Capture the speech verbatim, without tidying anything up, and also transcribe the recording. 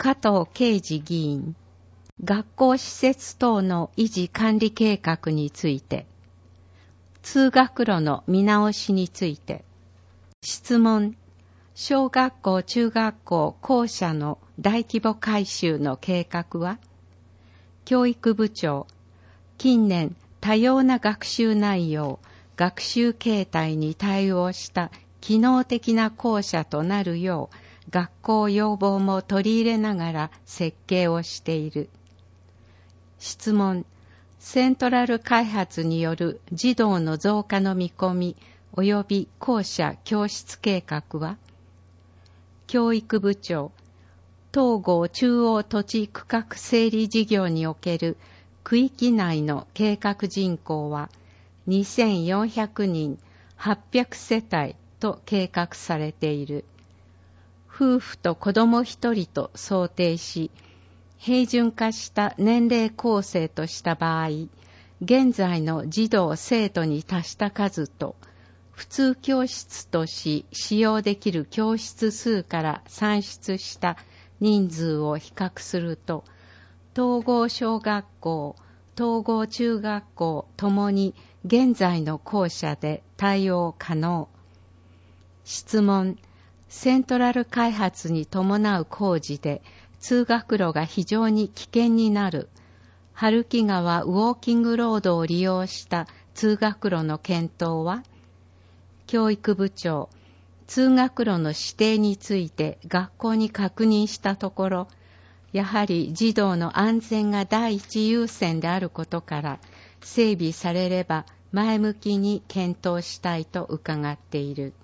加藤啓二議員、学校施設等の維持管理計画について、通学路の見直しについて、質問、小学校中学校校舎の大規模改修の計画は、教育部長、近年多様な学習内容、学習形態に対応した機能的な校舎となるよう、学校要望も取り入れながら設計をしている。質問、セントラル開発による児童の増加の見込み及び校舎教室計画は、教育部長、東郷中央土地区画整理事業における区域内の計画人口はにせんよんひゃくにんはっぴゃくせたいと計画されている。夫婦と子供一人と想定し、平準化した年齢構成とした場合、現在の児童生徒に達した数と、普通教室とし使用できる教室数から算出した人数を比較すると、統合小学校、統合中学校ともに現在の校舎で対応可能。質問、セントラル開発に伴う工事で通学路が非常に危険になる春木川ウォーキングロードを利用した通学路の検討は、教育部長、通学路の指定について学校に確認したところ、やはり児童の安全が第一優先であることから整備されれば前向きに検討したいと伺っている。